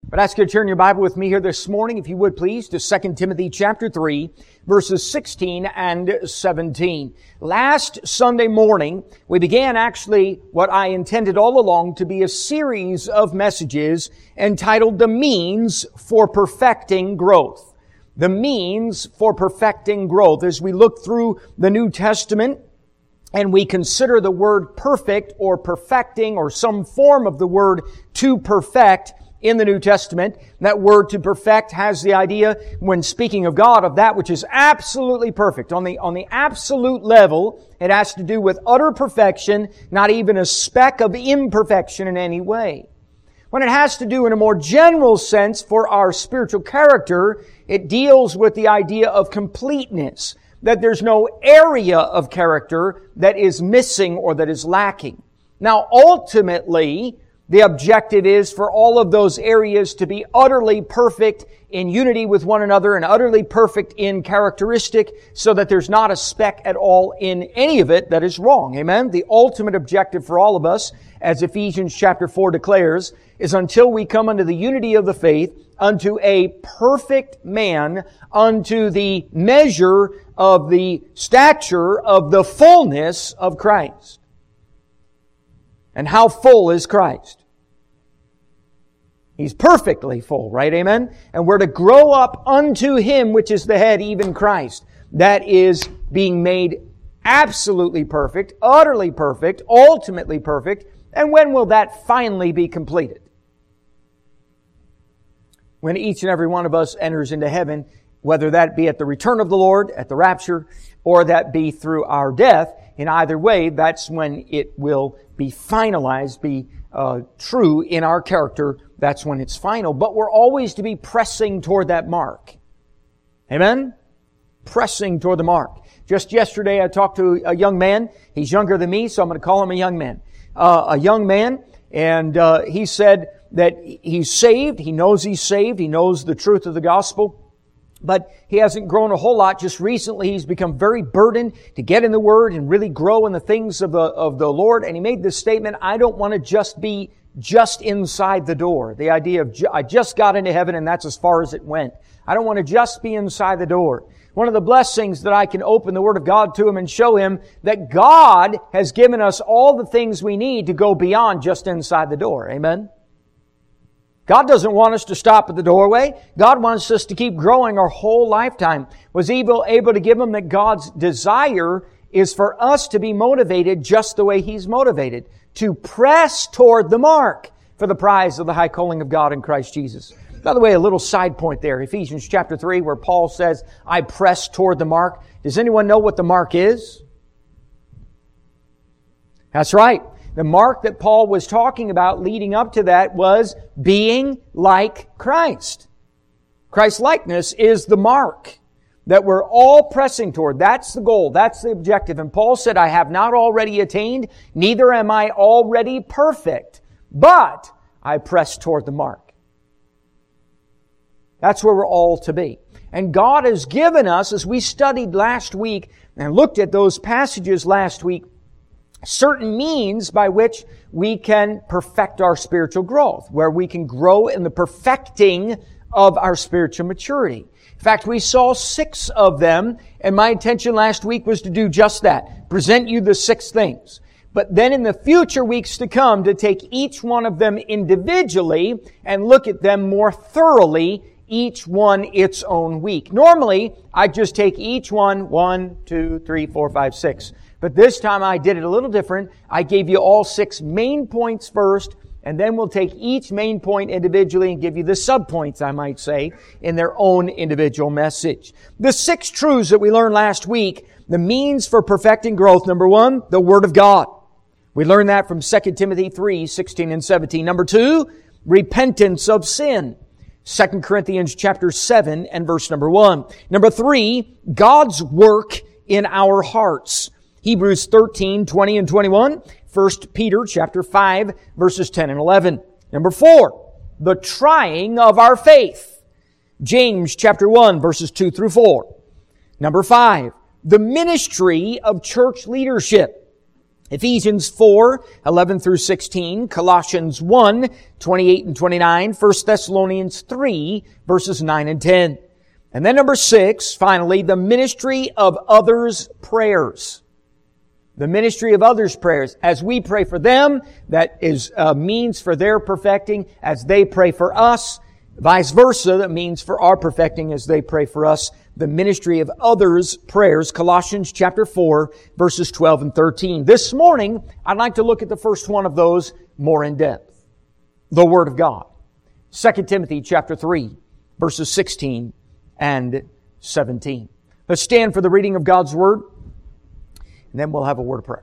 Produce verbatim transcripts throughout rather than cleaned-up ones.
But I ask you to turn your Bible with me here this morning, if you would please, to Second Timothy chapter three, verses sixteen and seventeen. Last Sunday morning, we began actually what I intended all along to be a series of messages entitled The Means for Perfecting Growth. The Means for Perfecting Growth. As we look through the New Testament, and we consider the word perfect or perfecting or some form of the word to perfect in the New Testament, that word to perfect has the idea, when speaking of God, of that which is absolutely perfect. On the, on the absolute level, it has to do with utter perfection, not even a speck of imperfection in any way. When it has to do in a more general sense for our spiritual character, it deals with the idea of completeness, that there's no area of character that is missing or that is lacking. Now, ultimately, the objective is for all of those areas to be utterly perfect in unity with one another and utterly perfect in characteristic so that there's not a speck at all in any of it that is wrong. Amen? The ultimate objective for all of us, as Ephesians chapter four declares, is until we come unto the unity of the faith, unto a perfect man, unto the measure of the stature of the fullness of Christ. And how full is Christ? He's perfectly full, right? Amen? And we're to grow up unto Him, which is the head, even Christ. That is being made absolutely perfect, utterly perfect, ultimately perfect. And when will that finally be completed? When each and every one of us enters into heaven, whether that be at the return of the Lord, at the rapture, or that be through our death. In either way, that's when it will be finalized, be uh, true in our character. That's when it's final. But we're always to be pressing toward that mark. Amen? Pressing toward the mark. Just yesterday I talked to a young man. He's younger than me, so I'm going to call him a young man. Uh, a young man, and uh, he said that he's saved. He knows he's saved. He knows the truth of the gospel. But he hasn't grown a whole lot. Just recently he's become very burdened to get in the Word and really grow in the things of the, of the Lord. And he made this statement, I don't want to just be just inside the door. The idea of, I just got into heaven and that's as far as it went. I don't want to just be inside the door. One of the blessings that I can open the Word of God to him and show him that God has given us all the things we need to go beyond just inside the door. Amen? God doesn't want us to stop at the doorway. God wants us to keep growing our whole lifetime. Was able, able to give him that God's desire is for us to be motivated just the way He's motivated. To press toward the mark for the prize of the high calling of God in Christ Jesus. By the way, a little side point there. Ephesians chapter three, where Paul says, I press toward the mark. Does anyone know what the mark is? That's right. The mark that Paul was talking about leading up to that was being like Christ. Christ's likeness is the mark that we're all pressing toward. That's the goal. That's the objective. And Paul said, I have not already attained, neither am I already perfect, but I press toward the mark. That's where we're all to be. And God has given us, as we studied last week and looked at those passages last week, certain means by which we can perfect our spiritual growth, where we can grow in the perfecting of our spiritual maturity. In fact, we saw six of them, and my intention last week was to do just that, present you the six things. But then in the future weeks to come, to take each one of them individually and look at them more thoroughly, each one its own week. Normally, I just take each one, one, two, three, four, five, six. But this time I did it a little different. I gave you all six main points first, and then we'll take each main point individually and give you the subpoints, I might say, in their own individual message. The six truths that we learned last week, the means for perfecting growth. Number one, the Word of God. We learned that from Second Timothy three, sixteen and seventeen. Number two, repentance of sin. Second Corinthians chapter seven and verse number one. Number three, God's work in our hearts. Hebrews thirteen, twenty and twenty-one. First Peter chapter five, verses ten and eleven. Number four, the trying of our faith. James chapter one, verses two through four. Number five, the ministry of church leadership. Ephesians four, eleven through sixteen, Colossians one, twenty-eight and twenty-nine, First Thessalonians three, verses nine and ten. And then number six, finally, the ministry of others' prayers. The ministry of others' prayers. As we pray for them, that is a means for their perfecting. As they pray for us, vice versa, that means for our perfecting as they pray for us. The ministry of others' prayers. Colossians chapter four, verses twelve and thirteen. This morning, I'd like to look at the first one of those more in depth. The Word of God. Second Timothy chapter three, verses sixteen and seventeen. Let's stand for the reading of God's Word. And then we'll have a word of prayer.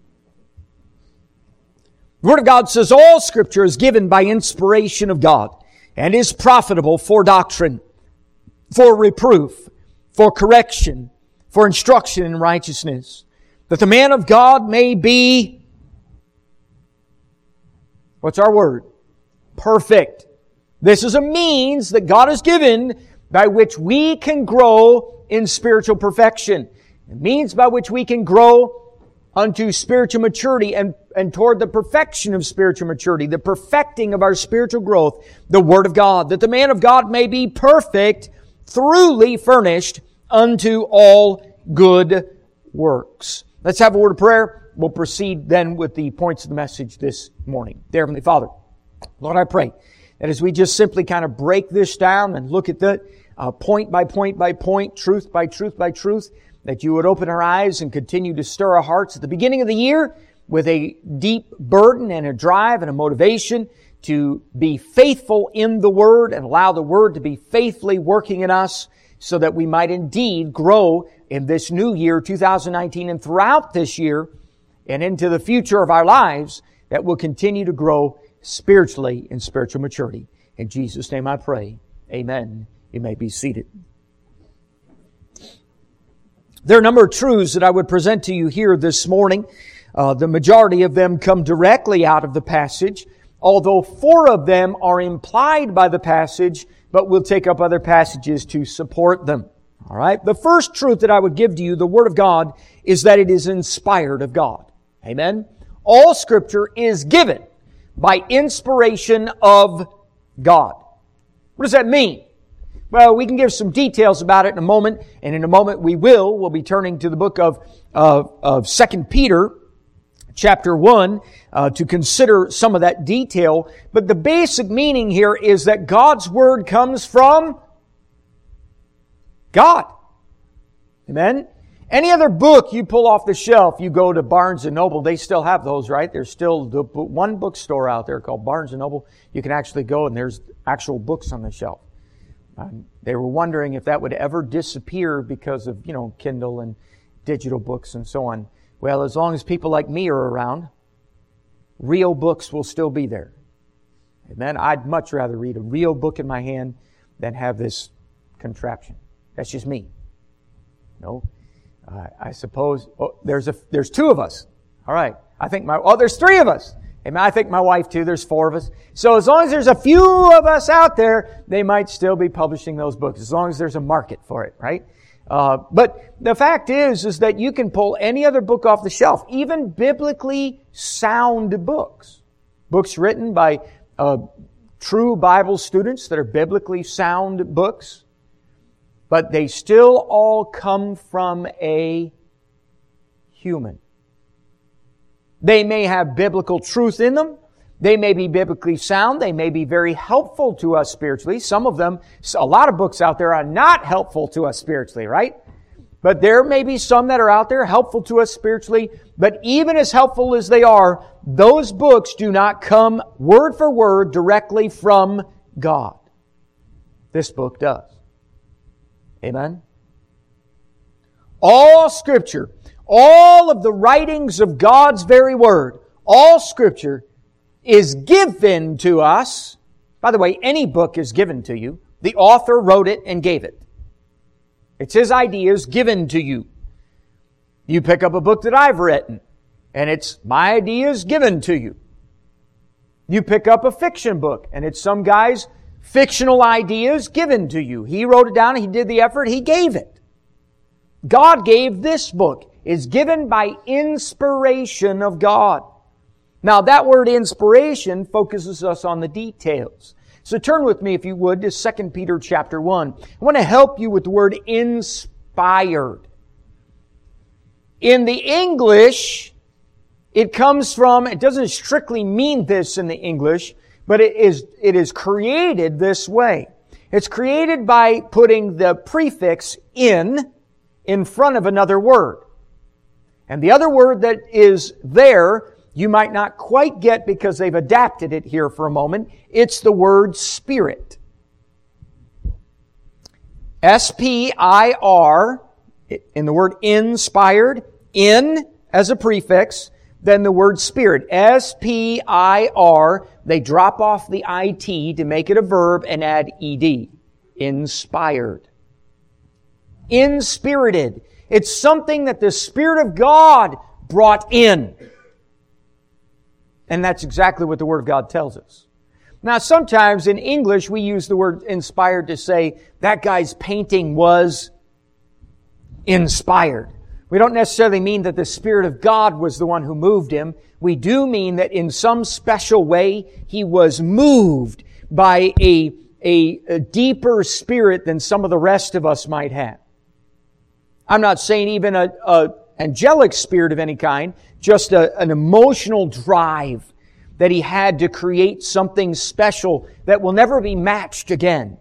The Word of God says, all Scripture is given by inspiration of God and is profitable for doctrine, for reproof, for correction, for instruction in righteousness, that the man of God may be, what's our word? Perfect. This is a means that God has given by which we can grow in spiritual perfection. It means by which we can grow unto spiritual maturity and, and toward the perfection of spiritual maturity, the perfecting of our spiritual growth, the Word of God, that the man of God may be perfect, thoroughly furnished unto all good works. Let's have a word of prayer. We'll proceed then with the points of the message this morning. Dear Heavenly Father, Lord, I pray that as we just simply kind of break this down and look at the uh, point by point by point, truth by truth by truth, that you would open our eyes and continue to stir our hearts at the beginning of the year with a deep burden and a drive and a motivation to be faithful in the Word and allow the Word to be faithfully working in us so that we might indeed grow in this new year, two thousand nineteen, and throughout this year and into the future of our lives, that we'll continue to grow spiritually in spiritual maturity. In Jesus' name I pray. Amen. You may be seated. There are a number of truths that I would present to you here this morning. Uh, the majority of them come directly out of the passage, although four of them are implied by the passage, but we'll take up other passages to support them. All right? The first truth that I would give to you, the Word of God, is that it is inspired of God. Amen? All Scripture is given by inspiration of God. What does that mean? Well, we can give some details about it in a moment, and in a moment we will. We'll be turning to the book of, of, of Second Peter, chapter one, uh, to consider some of that detail. But the basic meaning here is that God's Word comes from God. Amen? Any other book you pull off the shelf, you go to Barnes and Noble, they still have those, right? There's still the one bookstore out there called Barnes and Noble. You can actually go and there's actual books on the shelf. Um, they were wondering if that would ever disappear because of, you know, Kindle and digital books and so on. Well, as long as people like me are around, real books will still be there. Amen. I'd much rather read a real book in my hand than have this contraption. That's just me. No, uh, I suppose oh, there's a there's two of us. All right. I think my oh, there's three of us. Amen. I think my wife too. There's four of us. So as long as there's a few of us out there, they might still be publishing those books. As long as there's a market for it, right? Uh, but the fact is, is that you can pull any other book off the shelf, even biblically sound books, books written by uh, true Bible students that are biblically sound books, but they still all come from a human. They may have biblical truth in them. They may be biblically sound. They may be very helpful to us spiritually. Some of them, a lot of books out there are not helpful to us spiritually, right? But there may be some that are out there helpful to us spiritually. But even as helpful as they are, those books do not come word for word directly from God. This book does. Amen? All Scripture, all of the writings of God's very Word, all Scripture is given to us. By the way, any book is given to you. The author wrote it and gave it. It's his ideas given to you. You pick up a book that I've written, and it's my ideas given to you. You pick up a fiction book, and it's some guy's fictional ideas given to you. He wrote it down, he did the effort, he gave it. God gave this book. is given by inspiration of God. Now, that word inspiration focuses us on the details. So turn with me, if you would, to Second Peter chapter one. I want to help you with the word inspired. In the English, it comes from, it doesn't strictly mean this in the English, but it is, it is created this way. It's created by putting the prefix in, in front of another word. And the other word that is there, you might not quite get because they've adapted it here for a moment. It's the word spirit. S P I R, in the word inspired, in as a prefix, then the word spirit. S P I R, they drop off the I T to make it a verb and add E D. Inspired. Inspirited. It's something that the Spirit of God brought in. And that's exactly what the Word of God tells us. Now, sometimes in English, we use the word inspired to say that guy's painting was inspired. We don't necessarily mean that the Spirit of God was the one who moved him. We do mean that in some special way, he was moved by a, a, a deeper spirit than some of the rest of us might have. I'm not saying even a, a angelic spirit of any kind, just a, an emotional drive that he had to create something special that will never be matched again.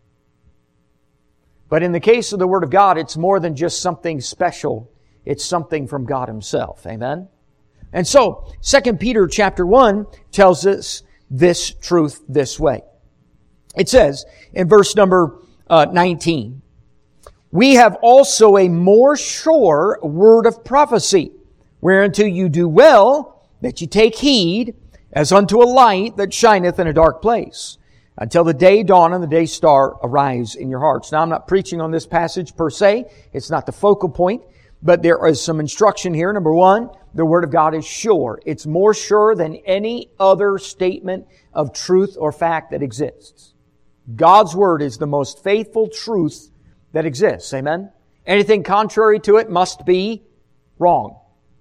But in the case of the Word of God, it's more than just something special. It's something from God Himself. Amen? And so, Second Peter chapter one tells us this truth this way. It says in verse number uh, nineteen, "We have also a more sure word of prophecy, whereunto you do well that you take heed, as unto a light that shineth in a dark place, until the day dawn and the day star arise in your hearts." Now, I'm not preaching on this passage per se. It's not the focal point. But there is some instruction here. Number one, the Word of God is sure. It's more sure than any other statement of truth or fact that exists. God's Word is the most faithful truth that exists. Amen? Anything contrary to it must be wrong.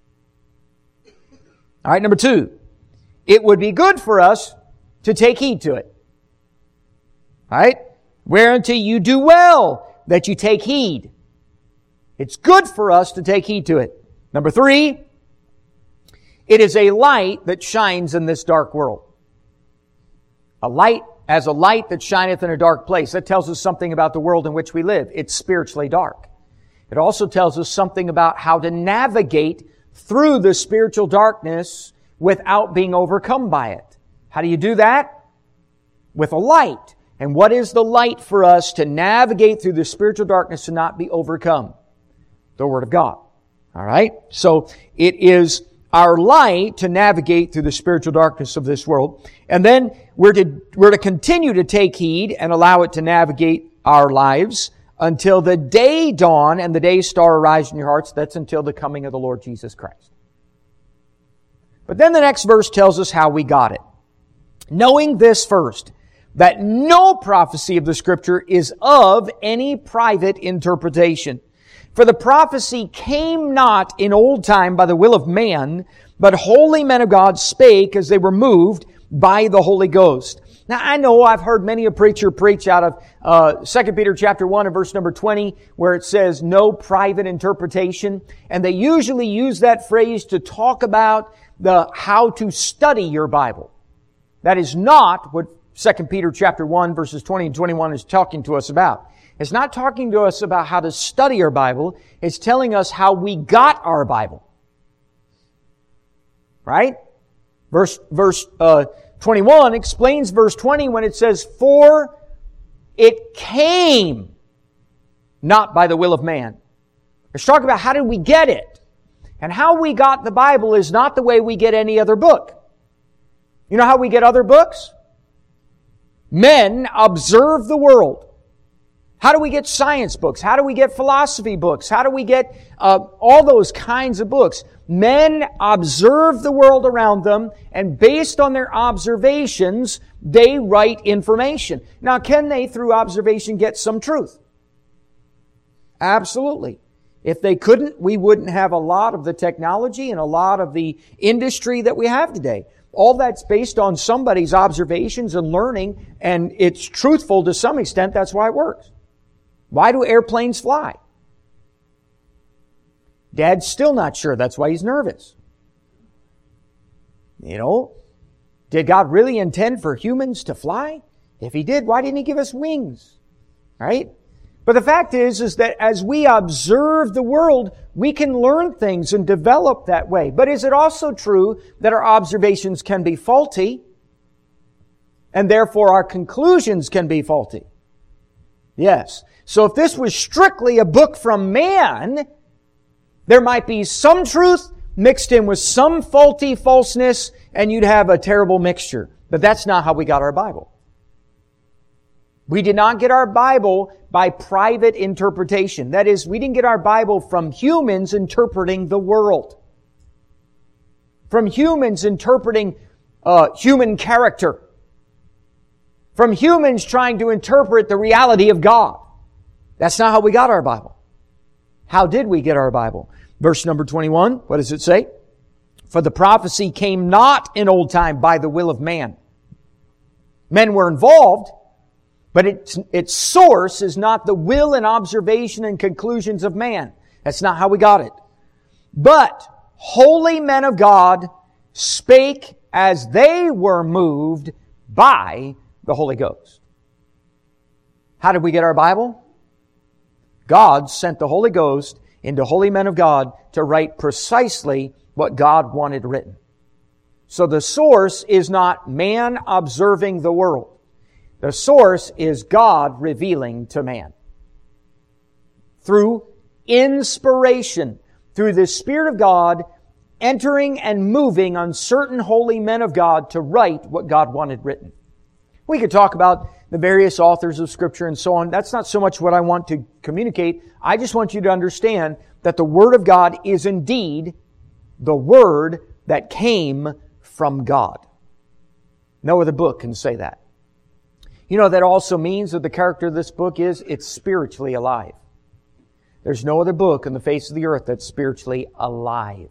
All right, number two, it would be good for us to take heed to it. All right? Whereunto you do well that you take heed. It's good for us to take heed to it. Number three, it is a light that shines in this dark world. A light as a light that shineth in a dark place. That tells us something about the world in which we live. It's spiritually dark. It also tells us something about how to navigate through the spiritual darkness without being overcome by it. How do you do that? With a light. And what is the light for us to navigate through the spiritual darkness and not be overcome? The Word of God. All right? So it is our light to navigate through the spiritual darkness of this world. And then we're to, we're to continue to take heed and allow it to navigate our lives until the day dawn and the day star arise in your hearts. That's until the coming of the Lord Jesus Christ. But then the next verse tells us how we got it. Knowing this first, that no prophecy of the Scripture is of any private interpretation. For the prophecy came not in old time by the will of man, but holy men of God spake as they were moved by the Holy Ghost. Now, I know I've heard many a preacher preach out of uh, Second Peter chapter one and verse number twenty, where it says no private interpretation. And they usually use that phrase to talk about the how to study your Bible. That is not what Second Peter chapter one verses twenty and twenty-one is talking to us about. It's not talking to us about how to study our Bible. It's telling us how we got our Bible. Right? Verse, verse, uh, twenty-one explains verse twenty when it says, "For it came not by the will of man." It's talking about how did we get it? And how we got the Bible is not the way we get any other book. You know how we get other books? Men observe the world. How do we get science books? How do we get philosophy books? How do we get uh, all those kinds of books? Men observe the world around them, and based on their observations, they write information. Now, can they, through observation, get some truth? Absolutely. If they couldn't, we wouldn't have a lot of the technology and a lot of the industry that we have today. All that's based on somebody's observations and learning, and it's truthful to some extent. That's why it works. Why do airplanes fly? Dad's still not sure. That's why he's nervous. You know, did God really intend for humans to fly? If He did, why didn't He give us wings? Right? But the fact is, is that as we observe the world, we can learn things and develop that way. But is it also true that our observations can be faulty, and therefore our conclusions can be faulty? Yes. So if this was strictly a book from man, there might be some truth mixed in with some faulty falseness, and you'd have a terrible mixture. But that's not how we got our Bible. We did not get our Bible by private interpretation. That is, we didn't get our Bible from humans interpreting the world. From humans interpreting uh, human character. From humans trying to interpret the reality of God. That's not how we got our Bible. How did we get our Bible? Verse number twenty-one, what does it say? For the prophecy came not in old time by the will of man. Men were involved, but its, its source is not the will and observation and conclusions of man. That's not how we got it. But holy men of God spake as they were moved by the Holy Ghost. How did we get our Bible? God sent the Holy Ghost into holy men of God to write precisely what God wanted written. So the source is not man observing the world. The source is God revealing to man. Through inspiration, through the Spirit of God entering and moving on certain holy men of God to write what God wanted written. We could talk about the various authors of Scripture and so on. That's not so much what I want to communicate. I just want you to understand that the Word of God is indeed the Word that came from God. No other book can say that. You know, that also means that the character of this book is it's spiritually alive. There's no other book on the face of the earth that's spiritually alive.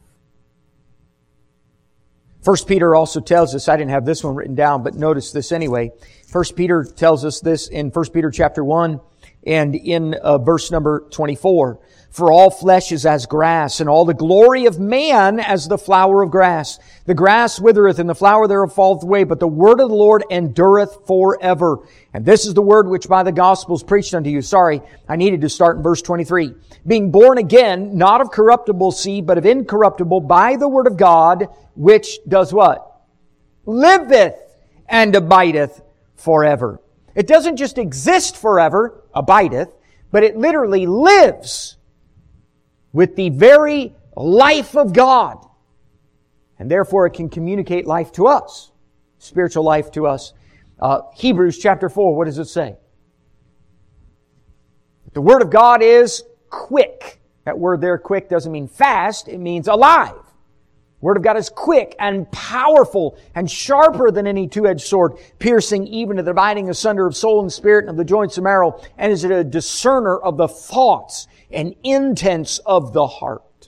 First Peter also tells us, I didn't have this one written down, but notice this anyway. First Peter tells us this in First Peter chapter one and in uh, verse number twenty-four. For all flesh is as grass, and all the glory of man as the flower of grass. The grass withereth, and the flower thereof falleth away, but the word of the Lord endureth forever. And this is the word which by the gospel is preached unto you. Sorry, I needed to start in verse twenty-three. Being born again, not of corruptible seed, but of incorruptible, by the word of God, which does what? Liveth and abideth forever. It doesn't just exist forever, abideth, but it literally lives with the very life of God. And therefore it can communicate life to us, spiritual life to us. Uh, Hebrews chapter four, what does it say? The Word of God is quick. That word there, quick, doesn't mean fast, it means alive. The Word of God is quick and powerful and sharper than any two-edged sword, piercing even to the dividing asunder of soul and spirit and of the joints and marrow, and is a discerner of the thoughts and intents of the heart.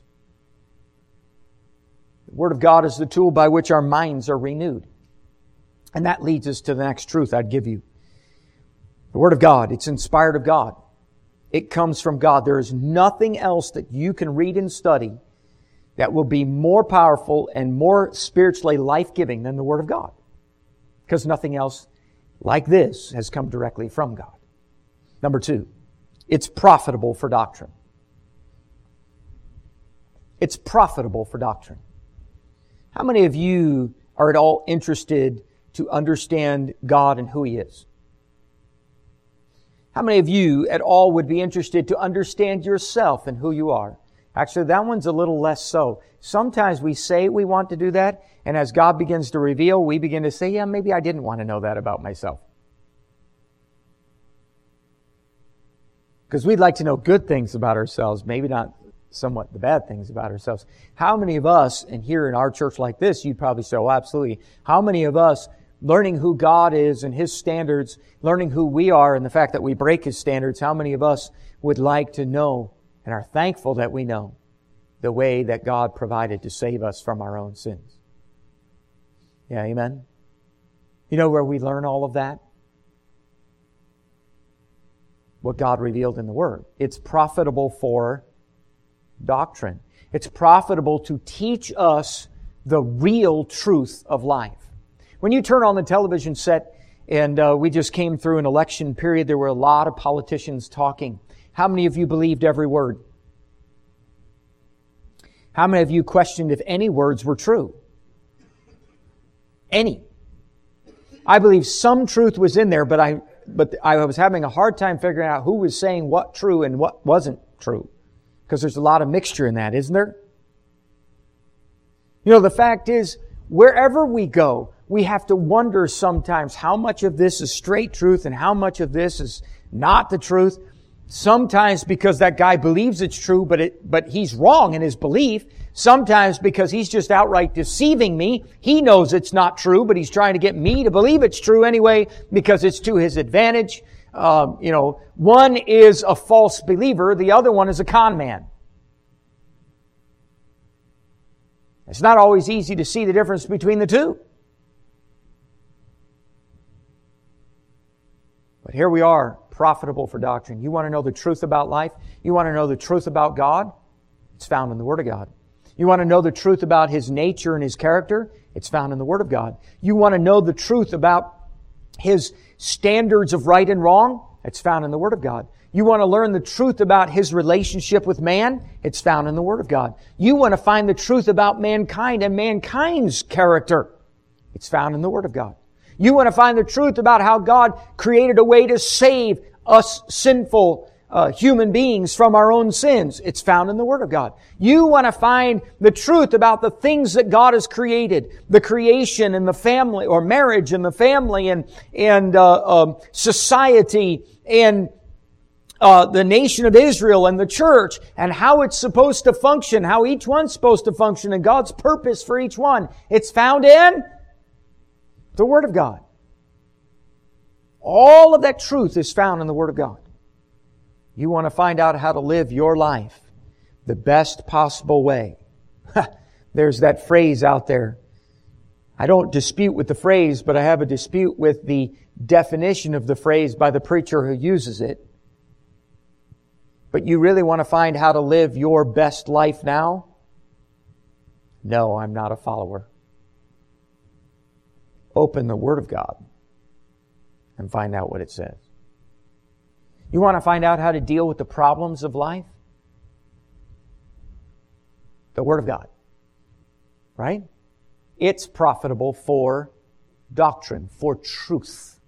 The Word of God is the tool by which our minds are renewed. And that leads us to the next truth I'd give you. The Word of God, it's inspired of God. It comes from God. There is nothing else that you can read and study that will be more powerful and more spiritually life-giving than the Word of God. Because nothing else like this has come directly from God. Number two, it's profitable for doctrine. It's profitable for doctrine. How many of you are at all interested to understand God and who He is? How many of you at all would be interested to understand yourself and who you are? Actually, that one's a little less so. Sometimes we say we want to do that, and as God begins to reveal, we begin to say, yeah, maybe I didn't want to know that about myself. Because we'd like to know good things about ourselves, maybe not somewhat the bad things about ourselves. How many of us, and here in our church like this, you'd probably say, oh, absolutely. How many of us, learning who God is and His standards, learning who we are and the fact that we break His standards, how many of us would like to know and are thankful that we know the way that God provided to save us from our own sins. Yeah, amen? You know where we learn all of that? What God revealed in the Word. It's profitable for doctrine. It's profitable to teach us the real truth of life. When you turn on the television set, and uh, we just came through an election period, there were a lot of politicians talking. How many of you believed every word? How many of you questioned if any words were true? Any. I believe some truth was in there, but I but I was having a hard time figuring out who was saying what true and what wasn't true. Because there's a lot of mixture in that, isn't there? You know, the fact is, wherever we go, we have to wonder sometimes how much of this is straight truth and how much of this is not the truth. Sometimes because that guy believes it's true, but it, but he's wrong in his belief. Sometimes because he's just outright deceiving me. He knows it's not true, but he's trying to get me to believe it's true anyway because it's to his advantage. Uh, you know, one is a false believer. The other one is a con man. It's not always easy to see the difference between the two. But here we are, profitable for doctrine. You want to know the truth about life? You want to know the truth about God? It's found in the Word of God. You want to know the truth about His nature and His character? It's found in the Word of God. You want to know the truth about His standards of right and wrong? It's found in the Word of God. You want to learn the truth about His relationship with man? It's found in the Word of God. You want to find the truth about mankind and mankind's character? It's found in the Word of God. You want to find the truth about how God created a way to save us sinful uh, human beings from our own sins? It's found in the Word of God. You want to find the truth about the things that God has created, the creation and the family, or marriage and the family and and uh, um, society and uh, the nation of Israel and the church and how it's supposed to function, how each one's supposed to function, and God's purpose for each one. It's found in the Word of God. All of that truth is found in the Word of God. You want to find out how to live your life the best possible way. There's that phrase out there. I don't dispute with the phrase, but I have a dispute with the definition of the phrase by the preacher who uses it. But you really want to find how to live your best life now? No, I'm not a follower. Open the Word of God and find out what it says. You want to find out how to deal with the problems of life? The Word of God. Right? It's profitable for doctrine, for truth.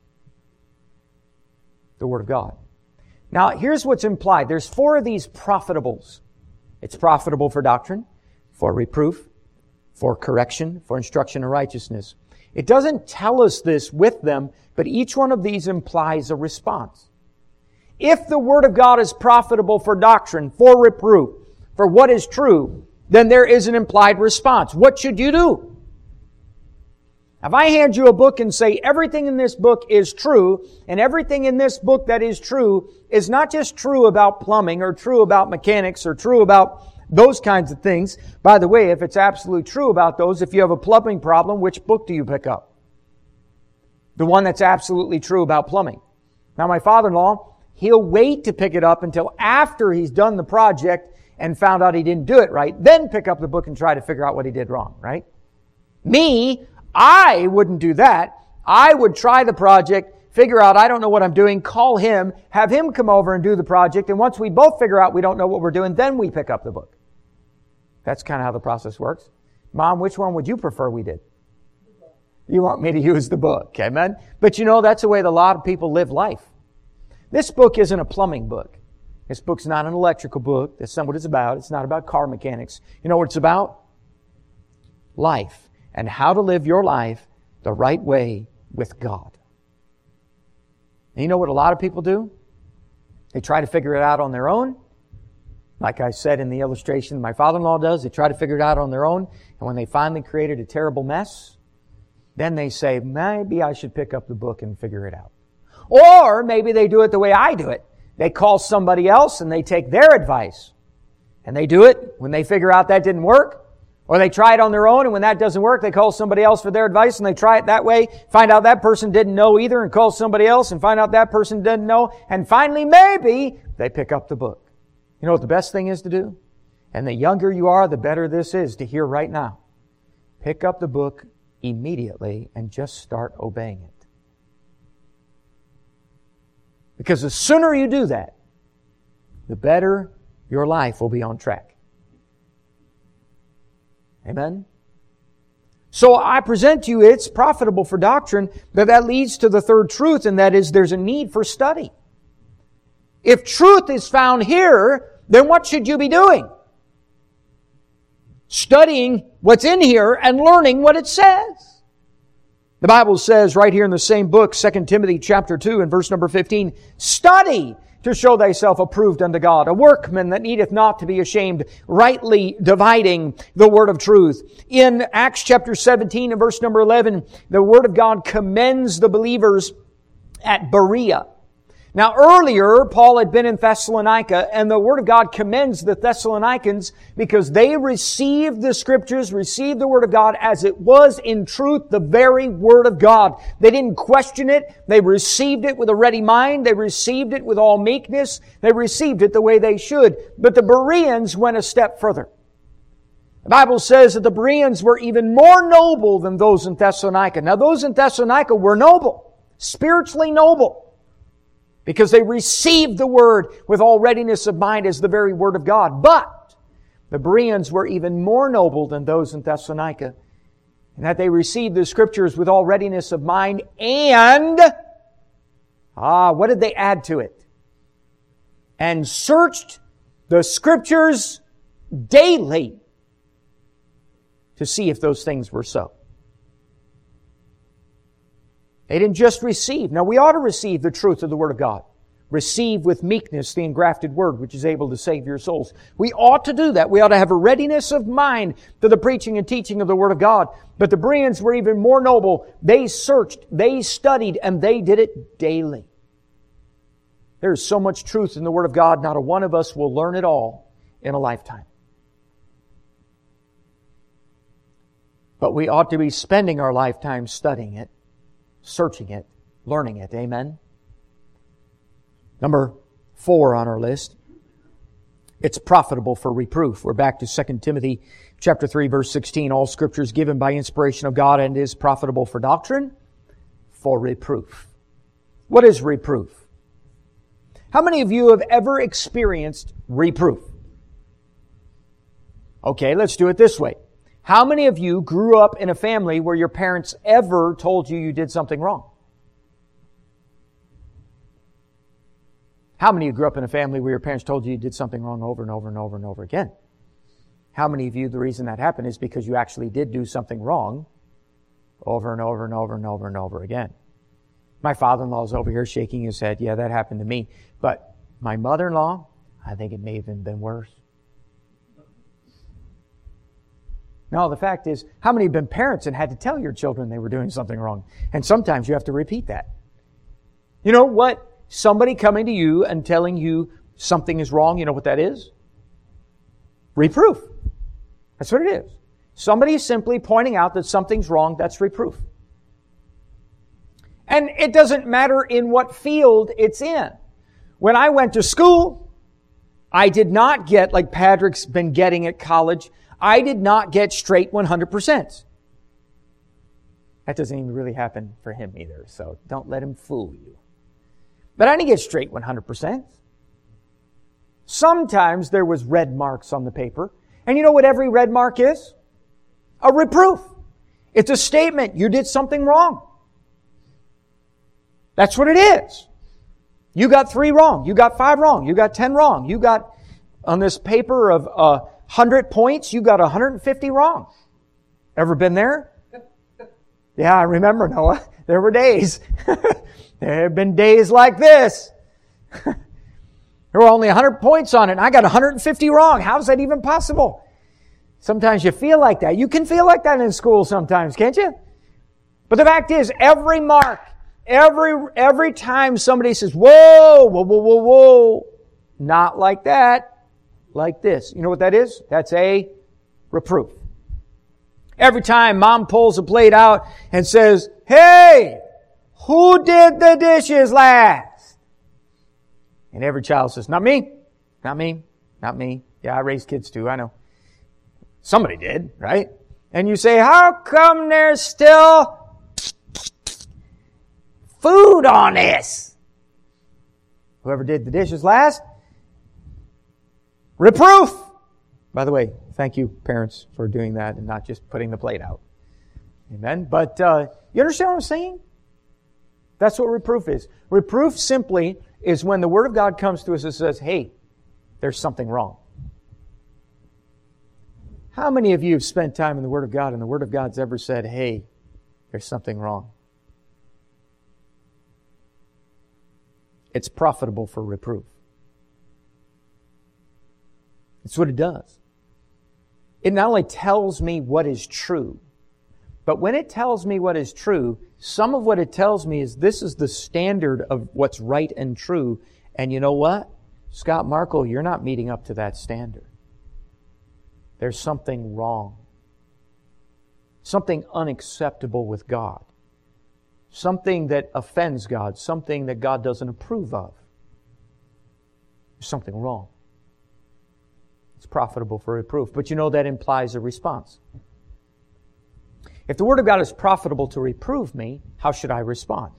The Word of God. Now, here's what's implied. There's four of these profitables. It's profitable for doctrine, for reproof, for correction, for instruction in righteousness. It doesn't tell us this with them, but each one of these implies a response. If the Word of God is profitable for doctrine, for reproof, for what is true, then there is an implied response. What should you do? If I hand you a book and say everything in this book is true, and everything in this book that is true is not just true about plumbing or true about mechanics or true about those kinds of things. By the way, if it's absolutely true about those, if you have a plumbing problem, which book do you pick up? The one that's absolutely true about plumbing. Now, my father-in-law, he'll wait to pick it up until after he's done the project and found out he didn't do it right, then pick up the book and try to figure out what he did wrong, right? Me, I wouldn't do that. I would try the project, figure out I don't know what I'm doing, call him, have him come over and do the project, and once we both figure out we don't know what we're doing, then we pick up the book. That's kind of how the process works. Mom, which one would you prefer we did? You want me to use the book, amen? But you know, that's the way that a lot of people live life. This book isn't a plumbing book. This book's not an electrical book. That's not what it's about. It's not about car mechanics. You know what it's about? Life. And how to live your life the right way with God. And you know what a lot of people do? They try to figure it out on their own. Like I said in the illustration my father-in-law does, they try to figure it out on their own. And when they finally created a terrible mess, then they say, maybe I should pick up the book and figure it out. Or maybe they do it the way I do it. They call somebody else and they take their advice. And they do it when they figure out that didn't work. Or they try it on their own, and when that doesn't work, they call somebody else for their advice, and they try it that way, find out that person didn't know either, and call somebody else, and find out that person didn't know, and finally, maybe, they pick up the book. You know what the best thing is to do? And the younger you are, the better this is to hear right now. Pick up the book immediately and just start obeying it. Because the sooner you do that, the better your life will be on track. Amen? So I present to you, it's profitable for doctrine, but that leads to the third truth, and that is there's a need for study. If truth is found here, then what should you be doing? Studying what's in here and learning what it says. The Bible says right here in the same book, Second Timothy chapter two and verse number fifteen, study to show thyself approved unto God, a workman that needeth not to be ashamed, rightly dividing the word of truth. In Acts chapter seventeen and verse number eleven, the word of God commends the believers at Berea. Now earlier, Paul had been in Thessalonica, and the Word of God commends the Thessalonians because they received the Scriptures, received the Word of God as it was in truth the very Word of God. They didn't question it. They received it with a ready mind. They received it with all meekness. They received it the way they should. But the Bereans went a step further. The Bible says that the Bereans were even more noble than those in Thessalonica. Now those in Thessalonica were noble, spiritually noble, because they received the Word with all readiness of mind as the very Word of God. But the Bereans were even more noble than those in Thessalonica, in that they received the Scriptures with all readiness of mind, and, ah, what did they add to it? And searched the Scriptures daily to see if those things were so. They didn't just receive. Now, we ought to receive the truth of the Word of God. Receive with meekness the engrafted Word, which is able to save your souls. We ought to do that. We ought to have a readiness of mind to the preaching and teaching of the Word of God. But the Bereans were even more noble. They searched, they studied, and they did it daily. There is so much truth in the Word of God, not a one of us will learn it all in a lifetime. But we ought to be spending our lifetime studying it, searching it, learning it. Amen? Number four on our list. It's profitable for reproof. We're back to Second Timothy chapter three, verse sixteen. All Scripture is given by inspiration of God and is profitable for doctrine, for reproof. What is reproof? How many of you have ever experienced reproof? Okay, let's do it this way. How many of you grew up in a family where your parents ever told you you did something wrong? How many of you grew up in a family where your parents told you you did something wrong over and over and over and over again? How many of you, the reason that happened is because you actually did do something wrong over and over and over and over and over again? My father-in-law is over here shaking his head. Yeah, that happened to me. But my mother-in-law, I think it may have even been worse. No, the fact is, how many have been parents and had to tell your children they were doing something wrong? And sometimes you have to repeat that. You know what? Somebody coming to you and telling you something is wrong, you know what that is? Reproof. That's what it is. Somebody simply pointing out that something's wrong, that's reproof. And it doesn't matter in what field it's in. When I went to school, I did not get, like Patrick's been getting at college, I did not get straight one hundred percent. That doesn't even really happen for him either, so don't let him fool you. But I didn't get straight one hundred percent. Sometimes there was red marks on the paper. And you know what every red mark is? A reproof. It's a statement. You did something wrong. That's what it is. You got three wrong. You got five wrong. You got ten wrong. You got, on this paper of uh, one hundred points, you got one hundred fifty wrong. Ever been there? Yeah, I remember, Noah. There were days. There have been days like this. There were only one hundred points on it, and I got one hundred fifty wrong. How is that even possible? Sometimes you feel like that. You can feel like that in school sometimes, can't you? But the fact is, every mark, every every time somebody says, whoa, whoa, whoa, whoa, whoa, not like that. like this. You know what that is? That's a reproof. Every time Mom pulls a plate out and says, "Hey, who did the dishes last?" And every child says, "Not me, not me, not me." Yeah, I raised kids too, I know. Somebody did, right? And you say, "How come there's still food on this?" Whoever did the dishes last, reproof. By the way, thank you, parents, for doing that and not just putting the plate out. Amen. But uh, you understand what I'm saying? That's what reproof is. Reproof simply is when the Word of God comes to us and says, "Hey, there's something wrong." How many of you have spent time in the Word of God and the Word of God's ever said, "Hey, there's something wrong"? It's profitable for reproof. It's what it does. It not only tells me what is true, but when it tells me what is true, some of what it tells me is this is the standard of what's right and true. And you know what? Scott Markle, you're not meeting up to that standard. There's something wrong. Something unacceptable with God. Something that offends God. Something that God doesn't approve of. There's something wrong. It's profitable for reproof. But you know that implies a response. If the Word of God is profitable to reprove me, how should I respond?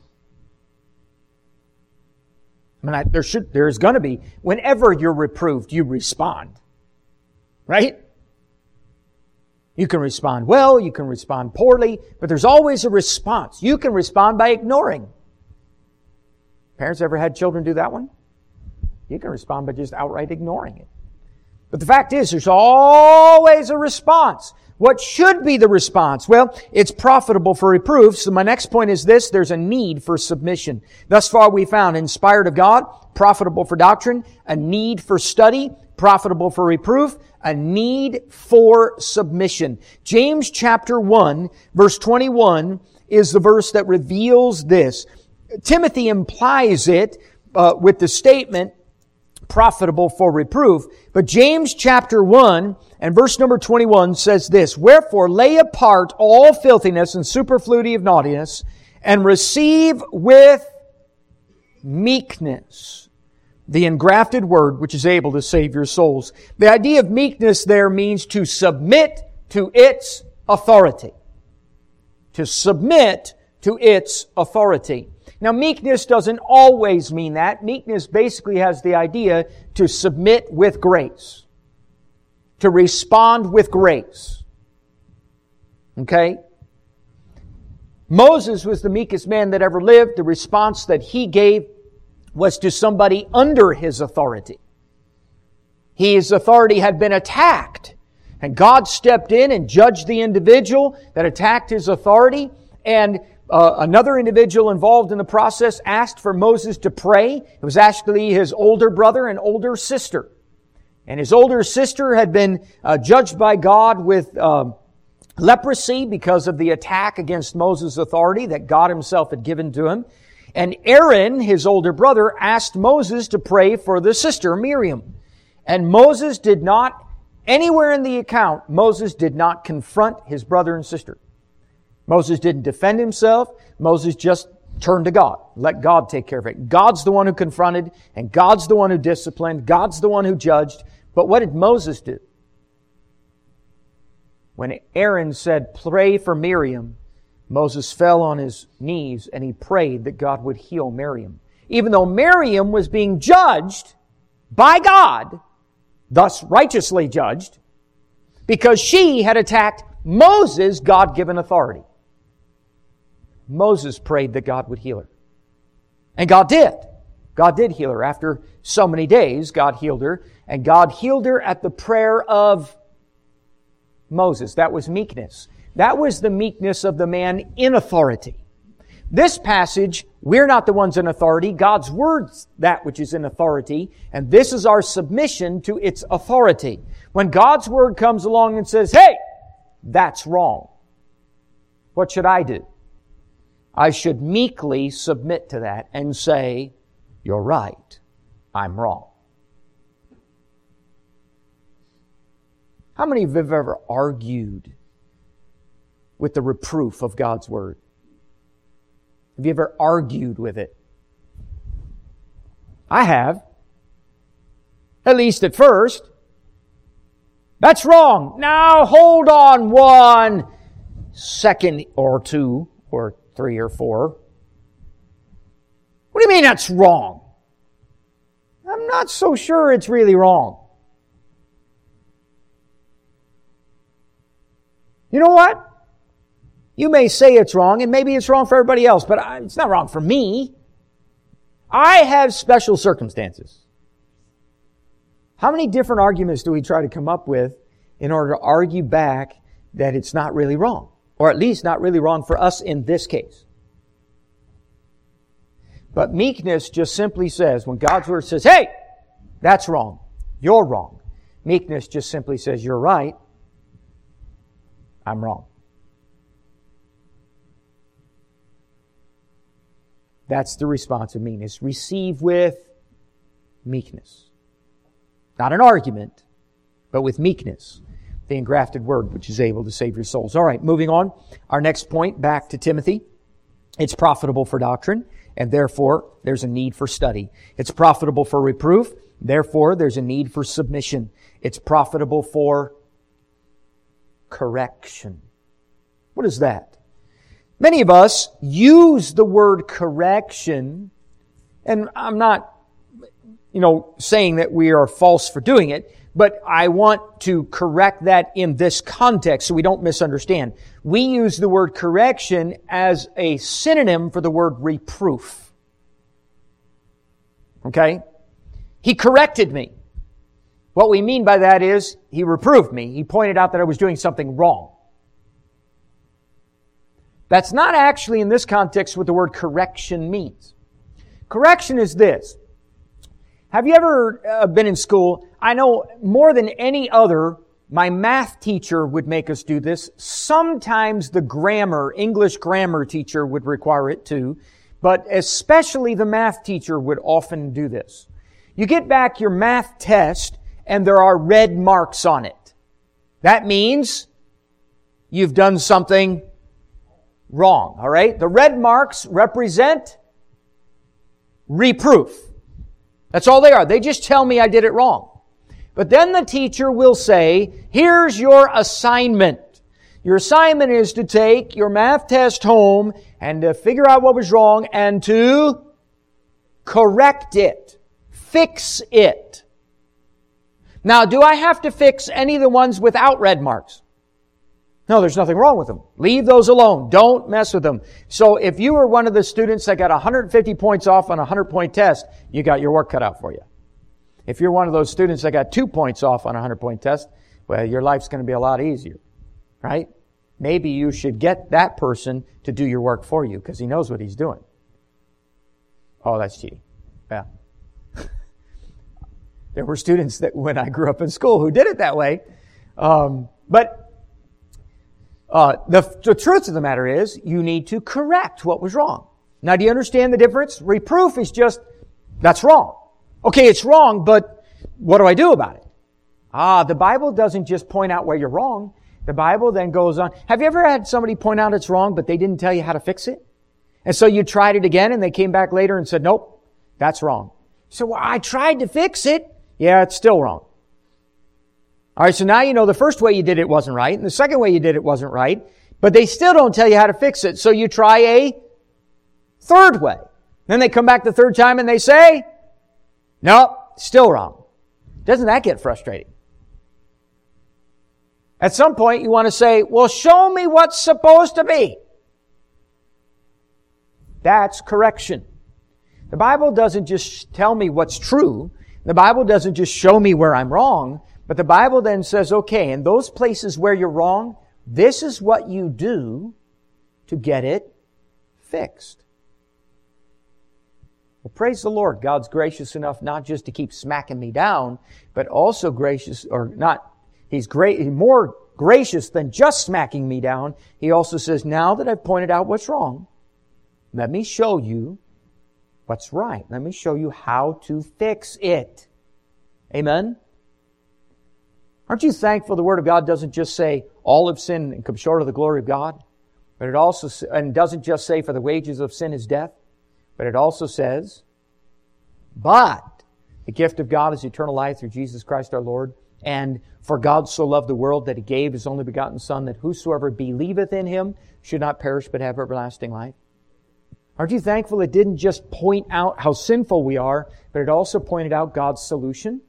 I mean, I, there should, there is going to be, whenever you're reproved, you respond. Right? You can respond well, you can respond poorly, but there's always a response. You can respond by ignoring. Parents ever had children do that one? You can respond by just outright ignoring it. But the fact is, there's always a response. What should be the response? Well, it's profitable for reproof. So my next point is this: there's a need for submission. Thus far we found inspired of God, profitable for doctrine, a need for study, profitable for reproof, a need for submission. James chapter one, verse twenty-one is the verse that reveals this. Timothy implies it uh, with the statement, profitable for reproof. But James chapter one and verse number twenty-one says this: "Wherefore lay apart all filthiness and superfluity of naughtiness, and receive with meekness the engrafted word which is able to save your souls." The idea of meekness there means to submit to its authority. To submit to its authority. Now, meekness doesn't always mean that. Meekness basically has the idea to submit with grace. To respond with grace. Okay? Moses was the meekest man that ever lived. The response that he gave was to somebody under his authority. His authority had been attacked. And God stepped in and judged the individual that attacked his authority. And Uh, another individual involved in the process asked for Moses to pray. It was actually his older brother and older sister. And his older sister had been uh, judged by God with uh, leprosy because of the attack against Moses' authority that God himself had given to him. And Aaron, his older brother, asked Moses to pray for the sister, Miriam. And Moses did not, anywhere in the account, Moses did not confront his brother and sister. Moses didn't defend himself. Moses just turned to God. Let God take care of it. God's the one who confronted, and God's the one who disciplined. God's the one who judged. But what did Moses do? When Aaron said, "Pray for Miriam," Moses fell on his knees and he prayed that God would heal Miriam. Even though Miriam was being judged by God, thus righteously judged, because she had attacked Moses' God-given authority. Moses prayed that God would heal her. And God did. God did heal her. After so many days, God healed her. And God healed her at the prayer of Moses. That was meekness. That was the meekness of the man in authority. This passage, we're not the ones in authority. God's Word's that which is in authority. And this is our submission to its authority. When God's Word comes along and says, "Hey, that's wrong," what should I do? I should meekly submit to that and say, "You're right. I'm wrong." How many of you have ever argued with the reproof of God's Word? Have you ever argued with it? I have. At least at first. That's wrong. Now hold on one second or two or three or four. What do you mean that's wrong? I'm not so sure it's really wrong. You know what? You may say it's wrong, and maybe it's wrong for everybody else, but I, it's not wrong for me. I have special circumstances. How many different arguments do we try to come up with in order to argue back that it's not really wrong? Or at least not really wrong for us in this case. But meekness just simply says, when God's Word says, hey, that's wrong, you're wrong. Meekness just simply says, you're right, I'm wrong. That's the response of meekness. Receive with meekness. Not an argument, but with meekness. The engrafted Word which is able to save your souls. All right, moving on. Our next point, back to Timothy. It's profitable for doctrine, and therefore there's a need for study. It's profitable for reproof, therefore there's a need for submission. It's profitable for correction. What is that? Many of us use the word correction, and I'm not, you know, saying that we are false for doing it, but I want to correct that in this context so we don't misunderstand. We use the word correction as a synonym for the word reproof. Okay? He corrected me. What we mean by that is he reproved me. He pointed out that I was doing something wrong. That's not actually in this context what the word correction means. Correction is this. Have you ever uh, been in school? I know more than any other, my math teacher would make us do this. Sometimes the grammar, English grammar teacher would require it too. But especially the math teacher would often do this. You get back your math test and there are red marks on it. That means you've done something wrong, all right? The red marks represent reproof. That's all they are. They just tell me I did it wrong. But then the teacher will say, here's your assignment. Your assignment is to take your math test home and to figure out what was wrong and to correct it. Fix it. Now, do I have to fix any of the ones without red marks? No, there's nothing wrong with them. Leave those alone. Don't mess with them. So if you were one of the students that got one hundred fifty points off on a one hundred point test, you got your work cut out for you. If you're one of those students that got two points off on a one hundred point test, well, your life's going to be a lot easier. Right? Maybe you should get that person to do your work for you because he knows what he's doing. Oh, that's cheating. Yeah. There were students that when I grew up in school who did it that way. Um, but Uh, the, the truth of the matter is, you need to correct what was wrong. Now, do you understand the difference? Reproof is just, that's wrong. Okay, it's wrong, but what do I do about it? Ah, the Bible doesn't just point out where you're wrong. The Bible then goes on. Have you ever had somebody point out it's wrong, but they didn't tell you how to fix it? And so you tried it again, and they came back later and said, nope, that's wrong. So well, I tried to fix it. Yeah, it's still wrong. All right, so now you know the first way you did it wasn't right, and the second way you did it wasn't right, but they still don't tell you how to fix it. So you try a third way. Then they come back the third time and they say, nope, still wrong. Doesn't that get frustrating? At some point you want to say, well, show me what's supposed to be. That's correction. The Bible doesn't just tell me what's true. The Bible doesn't just show me where I'm wrong. But the Bible then says, okay, in those places where you're wrong, this is what you do to get it fixed. Well, praise the Lord. God's gracious enough not just to keep smacking me down, but also gracious, or not, He's great, He's more gracious than just smacking me down. He also says, now that I've pointed out what's wrong, let me show you what's right. Let me show you how to fix it. Amen? Aren't you thankful the Word of God doesn't just say all have sinned and come short of the glory of God? But it also, and doesn't just say for the wages of sin is death, but it also says, but the gift of God is eternal life through Jesus Christ our Lord. And for God so loved the world that He gave His only begotten Son, that whosoever believeth in Him should not perish but have everlasting life. Aren't you thankful it didn't just point out how sinful we are, but it also pointed out God's solution?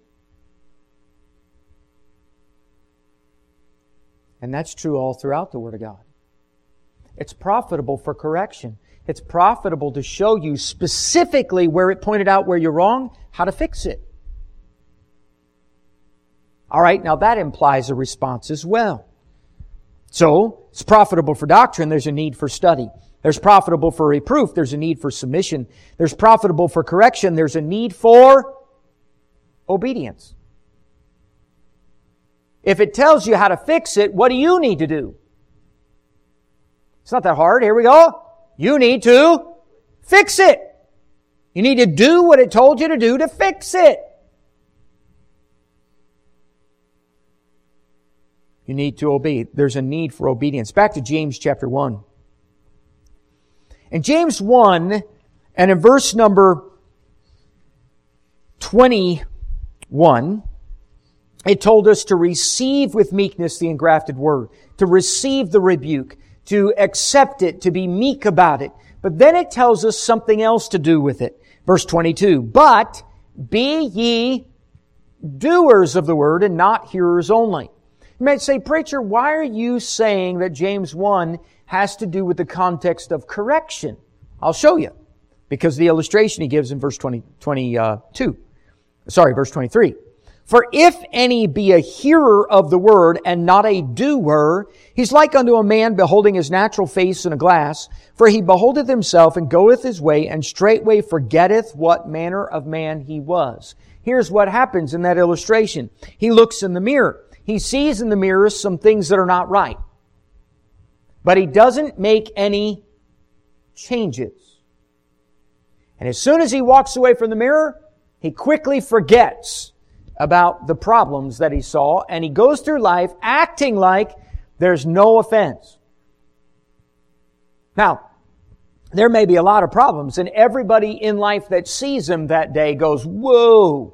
And that's true all throughout the Word of God. It's profitable for correction. It's profitable to show you specifically where it pointed out where you're wrong, how to fix it. All right, now that implies a response as well. So, it's profitable for doctrine, there's a need for study. There's profitable for reproof, there's a need for submission. There's profitable for correction, there's a need for obedience. If it tells you how to fix it, what do you need to do? It's not that hard. Here we go. You need to fix it. You need to do what it told you to do to fix it. You need to obey. There's a need for obedience. Back to James chapter one. In James one, and in verse number twenty-one, it told us to receive with meekness the engrafted word, to receive the rebuke, to accept it, to be meek about it. But then it tells us something else to do with it. Verse twenty-two, but be ye doers of the word and not hearers only. You might say, preacher, why are you saying that James one has to do with the context of correction? I'll show you. Because the illustration he gives in verse twenty, twenty-two. Sorry, verse twenty-three. For if any be a hearer of the word and not a doer, he's like unto a man beholding his natural face in a glass. For he beholdeth himself and goeth his way, and straightway forgetteth what manner of man he was. Here's what happens in that illustration. He looks in the mirror. He sees in the mirror some things that are not right. But he doesn't make any changes. And as soon as he walks away from the mirror, he quickly forgets about the problems that he saw, and he goes through life acting like there's no offense. Now, there may be a lot of problems, and everybody in life that sees him that day goes, whoa,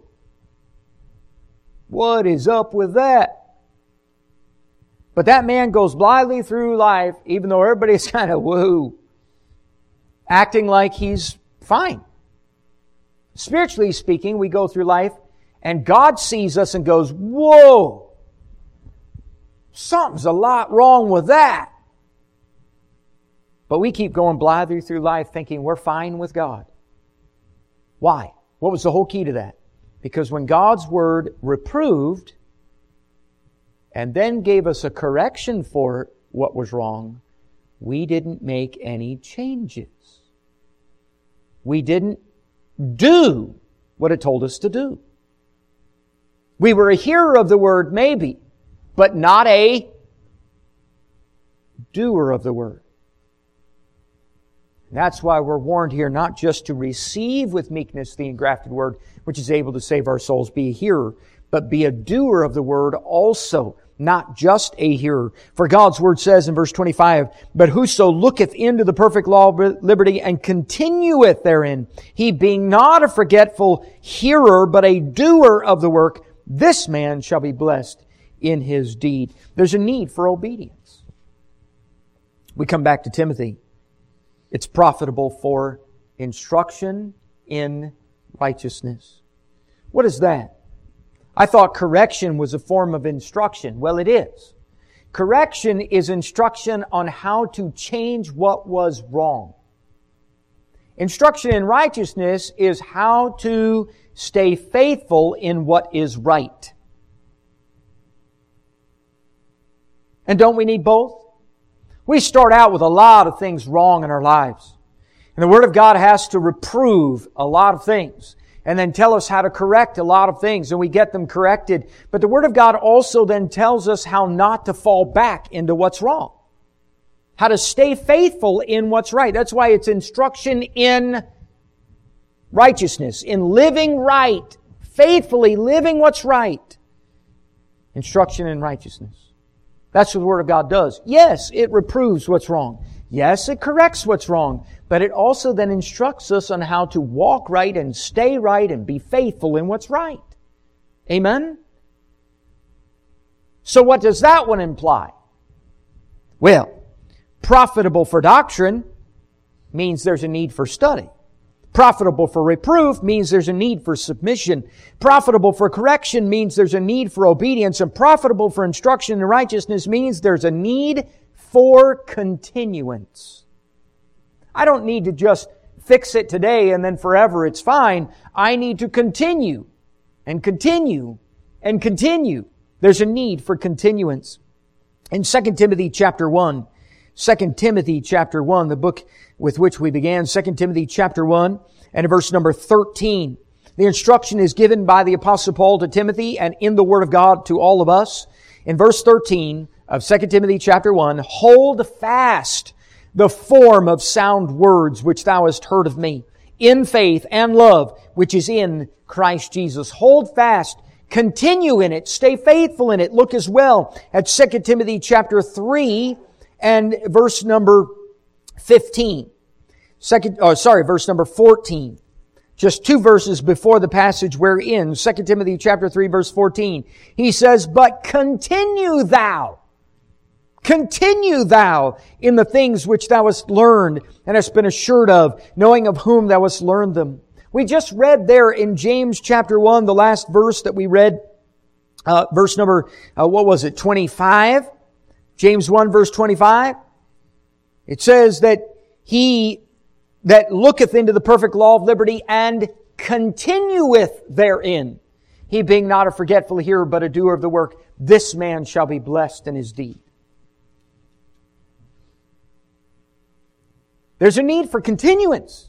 what is up with that? But that man goes blithely through life, even though everybody's kind of woo, acting like he's fine. Spiritually speaking, we go through life and God sees us and goes, whoa, something's a lot wrong with that. But we keep going blithely through life thinking we're fine with God. Why? What was the whole key to that? Because when God's Word reproved and then gave us a correction for what was wrong, we didn't make any changes. We didn't do what it told us to do. We were a hearer of the Word, maybe, but not a doer of the Word. That's why we're warned here not just to receive with meekness the engrafted Word, which is able to save our souls, be a hearer, but be a doer of the Word also, not just a hearer. For God's Word says in verse twenty-five, but whoso looketh into the perfect law of liberty and continueth therein, he being not a forgetful hearer, but a doer of the work, this man shall be blessed in his deed. There's a need for obedience. We come back to Timothy. It's profitable for instruction in righteousness. What is that? I thought correction was a form of instruction. Well, it is. Correction is instruction on how to change what was wrong. Instruction in righteousness is how to stay faithful in what is right. And don't we need both? We start out with a lot of things wrong in our lives. And the Word of God has to reprove a lot of things and then tell us how to correct a lot of things, and we get them corrected. But the Word of God also then tells us how not to fall back into what's wrong. How to stay faithful in what's right. That's why it's instruction in righteousness, in living right, faithfully living what's right. Instruction in righteousness. That's what the Word of God does. Yes, it reproves what's wrong. Yes, it corrects what's wrong. But it also then instructs us on how to walk right and stay right and be faithful in what's right. Amen? So what does that one imply? Well, profitable for doctrine means there's a need for study. Profitable for reproof means there's a need for submission. Profitable for correction means there's a need for obedience. And profitable for instruction in righteousness means there's a need for continuance. I don't need to just fix it today and then forever it's fine. I need to continue and continue and continue. There's a need for continuance. In Second Timothy chapter one, Second Timothy chapter one, the book with which we began, Second Timothy chapter one, and verse number thirteen. The instruction is given by the Apostle Paul to Timothy and in the Word of God to all of us. In verse thirteen of Second Timothy chapter one, hold fast the form of sound words which thou hast heard of me, in faith and love which is in Christ Jesus. Hold fast. Continue in it. Stay faithful in it. Look as well at Second Timothy chapter three and verse number fifteen. Second, oh, sorry, verse number fourteen. Just two verses before the passage we're in, Second Timothy chapter three, verse fourteen. He says, but continue thou. Continue thou in the things which thou hast learned and hast been assured of, knowing of whom thou hast learned them. We just read there in James chapter one, the last verse that we read, uh, verse number, uh, what was it, twenty-five? James one, verse twenty-five. It says that he that looketh into the perfect law of liberty and continueth therein, he being not a forgetful hearer but a doer of the work, this man shall be blessed in his deed. There's a need for continuance.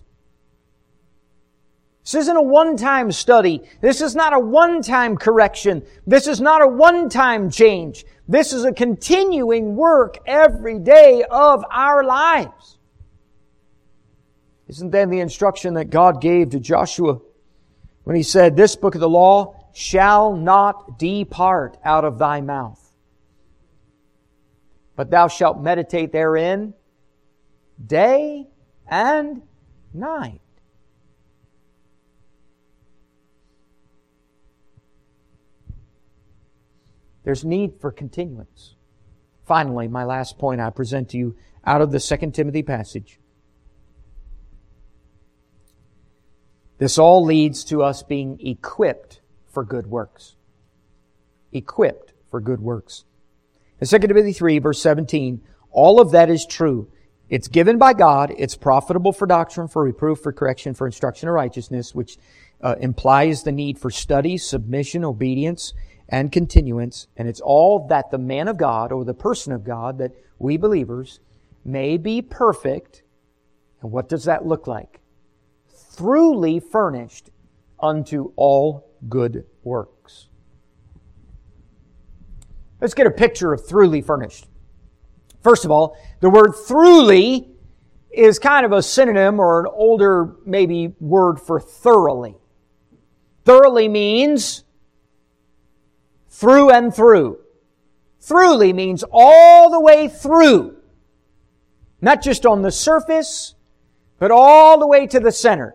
This isn't a one-time study. This is not a one-time correction. This is not a one-time change. This is a continuing work every day of our lives. Isn't that the instruction that God gave to Joshua when He said, this book of the law shall not depart out of thy mouth, but thou shalt meditate therein day and night. There's need for continuance. Finally, my last point I present to you out of the Second Timothy passage. This all leads to us being equipped for good works. Equipped for good works. In Second Timothy three, verse seventeen, all of that is true. It's given by God. It's profitable for doctrine, for reproof, for correction, for instruction in righteousness, which uh, implies the need for study, submission, obedience, and continuance. And it's all that the man of God or the person of God, that we believers may be perfect. And what does that look like? Throughly furnished unto all good works. Let's get a picture of throughly furnished. First of all, the word throughly is kind of a synonym or an older maybe word for thoroughly. Thoroughly means through and through. Throughly means all the way through. Not just on the surface, but all the way to the center.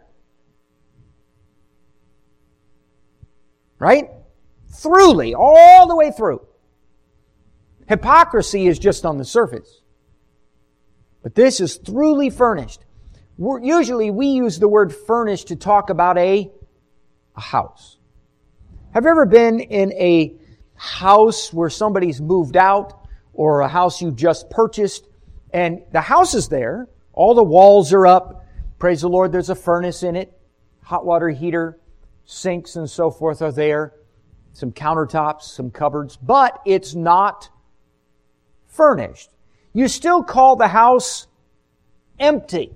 Right? Throughly, all the way through. Hypocrisy is just on the surface. But this is throughly furnished. We're, usually we use the word furnished to talk about a, a house. Have you ever been in a house where somebody's moved out, or a house you just purchased, and the house is there, all the walls are up, praise the Lord, there's a furnace in it, hot water heater, sinks and so forth are there, some countertops, some cupboards, but it's not furnished. You still call the house empty.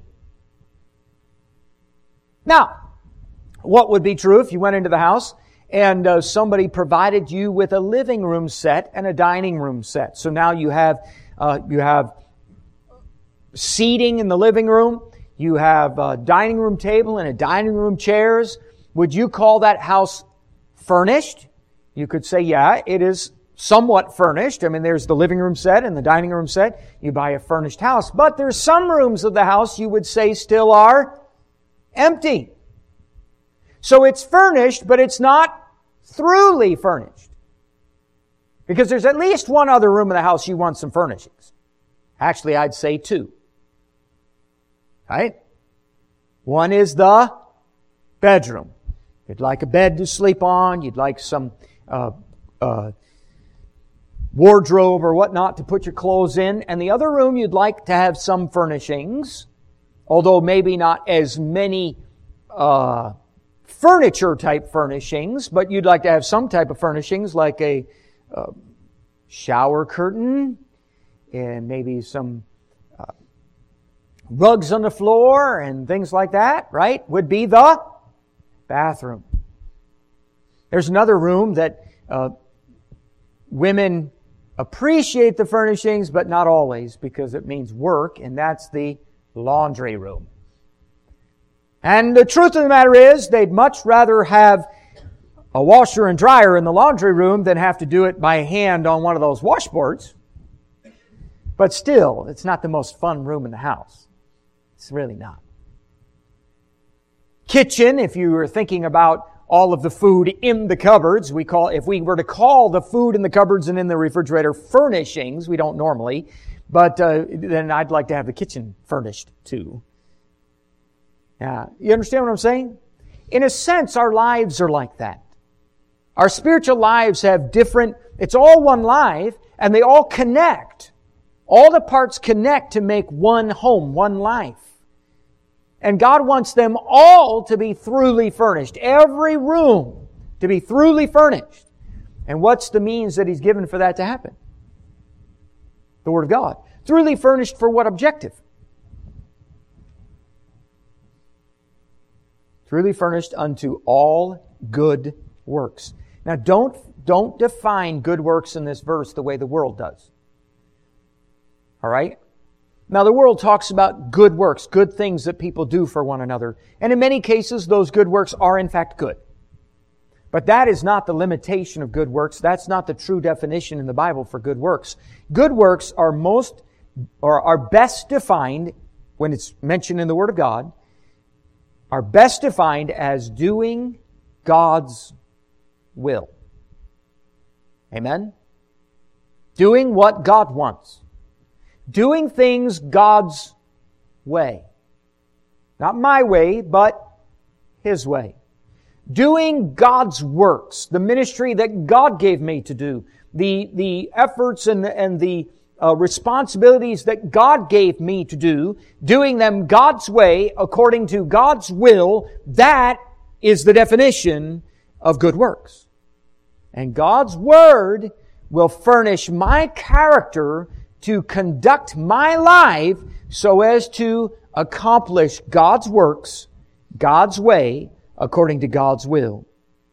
Now, what would be true if you went into the house and uh, somebody provided you with a living room set and a dining room set? So now you have uh, you have seating in the living room, you have a dining room table and a dining room chairs. Would you call that house furnished? You could say, yeah, it is somewhat furnished. I mean, there's the living room set and the dining room set. You buy a furnished house. But there's some rooms of the house you would say still are empty. So it's furnished, but it's not thoroughly furnished. Because there's at least one other room in the house you want some furnishings. Actually, I'd say two. Right? One is the bedroom. You'd like a bed to sleep on. You'd like some uh, uh, wardrobe or whatnot to put your clothes in. And the other room, you'd like to have some furnishings, although maybe not as many uh, furniture-type furnishings, but you'd like to have some type of furnishings like a uh, shower curtain and maybe some uh, rugs on the floor and things like that, right? Would be the bathroom. There's another room that uh, women appreciate the furnishings, but not always, because it means work, and that's the laundry room. And the truth of the matter is, they'd much rather have a washer and dryer in the laundry room than have to do it by hand on one of those washboards. But still, it's not the most fun room in the house. It's really not. Kitchen, if you were thinking about all of the food in the cupboards, we call, if we were to call the food in the cupboards and in the refrigerator furnishings, we don't normally, but uh, then I'd like to have the kitchen furnished too. Yeah, you understand what I'm saying? In a sense, our lives are like that. Our spiritual lives have different, it's all one life, and they all connect. All the parts connect to make one home, one life. And God wants them all to be thoroughly furnished. Every room to be thoroughly furnished. And what's the means that He's given for that to happen? The Word of God. Thoroughly furnished for what objective? Thoroughly furnished unto all good works. Now don't, don't define good works in this verse the way the world does. All right? Now the world talks about good works, good things that people do for one another. And in many cases, those good works are in fact good. But that is not the limitation of good works. That's not the true definition in the Bible for good works. Good works are most, or are best defined, when it's mentioned in the Word of God, are best defined as doing God's will. Amen? Doing what God wants. Doing things God's way. Not my way, but His way. Doing God's works, the ministry that God gave me to do, the, the efforts and the, and the uh, responsibilities that God gave me to do, doing them God's way, according to God's will, that is the definition of good works. And God's Word will furnish my character to conduct my life so as to accomplish God's works, God's way, according to God's will.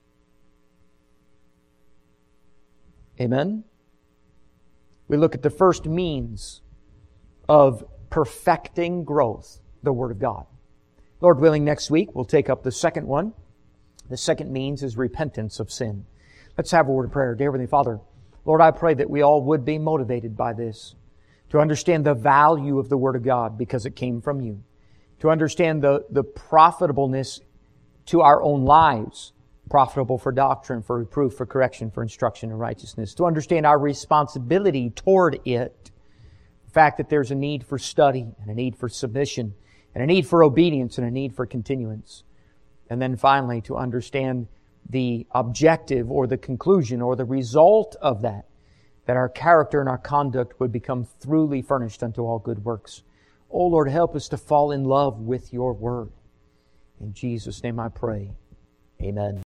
Amen? We look at the first means of perfecting growth, the Word of God. Lord willing, next week we'll take up the second one. The second means is repentance of sin. Let's have a word of prayer. Dear Heavenly Father, Lord, I pray that we all would be motivated by this, to understand the value of the Word of God because it came from You, to understand the, the profitableness to our own lives, profitable for doctrine, for reproof, for correction, for instruction in righteousness, to understand our responsibility toward it, the fact that there's a need for study and a need for submission and a need for obedience and a need for continuance. And then finally, to understand the objective or the conclusion or the result of that, that our character and our conduct would become thoroughly furnished unto all good works. Oh Lord, help us to fall in love with Your Word. In Jesus' name I pray. Amen.